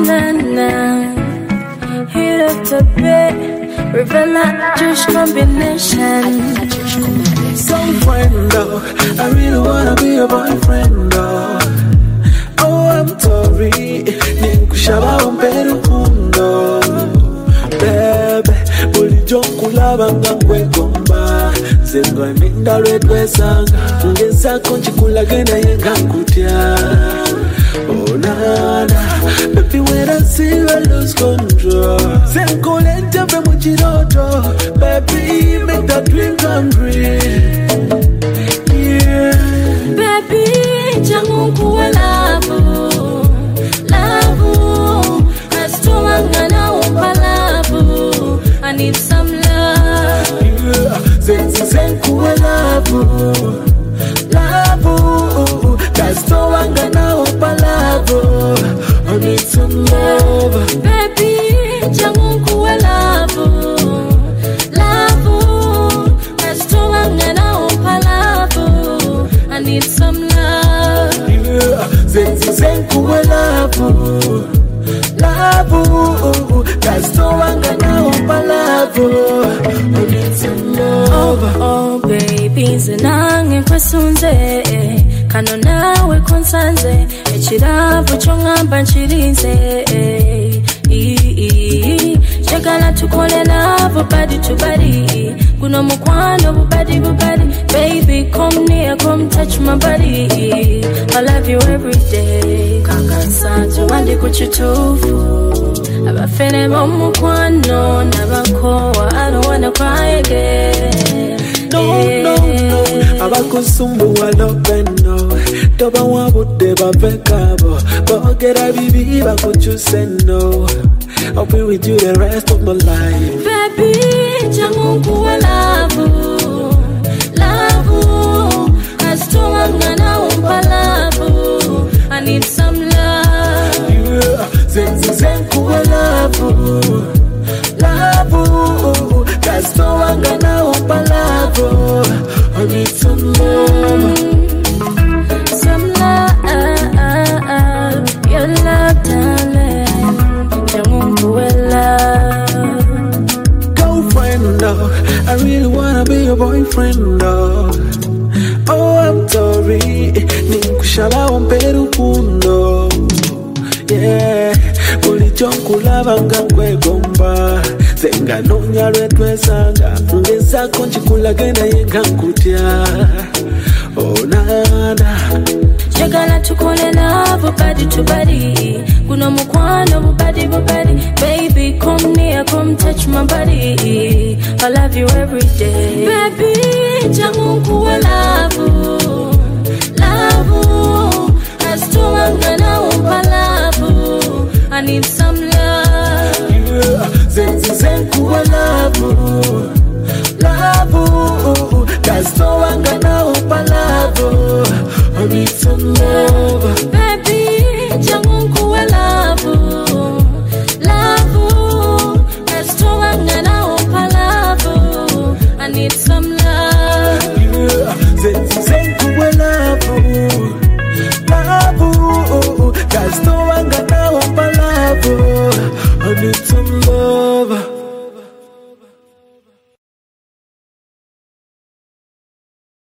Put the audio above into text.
na. Hit up the bed, reveal a juice combination. Some friend though, I really wanna be your boyfriend though. Oh, I'm sorry, ninkushaba umperu kundo. Bebe, ulijonkulaba ngangwe gomba. Zengwa ninda redwe sanga, ngeza konchikula gena yenga kutia. Oh nana, baby when I see you I lose control. Zenkolente fe muchiroto, baby make that dream come real. Yeah, baby jangu kuwa love, kastumanga na umpa love. I need some love. Yeah, zenkuwa love, kastumanga na umpa love. I need some love, baby jangu kuwa love, kastumanga na umpa love. I need some love. Yeah, zenkuwa love, kastumanga na umpa love. I need some love. Oh baby zinange kwasunze, kano nawe konsanze, echiravu chongamba nchirinze. Chagala tukole love body to body, kuno mukwano body. Baby come near, come touch my body. I love you every day. Kakansa wandi kuchitufu, abafene mukwano nabakowa. I don't wanna cry again. No. Abakusumbu walopeno, toba wabude bavekabo. Bogera bibi bakuchuse no. I'll be with you the rest of my life. Baby, jangu kuwa love, kastumanga na umpa love. I need some love. Yeah, zenkuwa love, kastumanga na umpa love. I need some love. Some love, your love, darling. Jangu kuwa love. Girlfriend, no, I really wanna be your boyfriend, no. Oh, I'm sorry, ninkushaba umperu kundo. Yeah, ulijonkulaba ngangwe gomba. Zenga nonya redwe sanga, ngeza konchikula gena yenga kutia. Oh nana, chagala tukole love body to body, kuno mukwano body. Baby come near, come touch my body. I love you every day. Baby jangu kuwa love,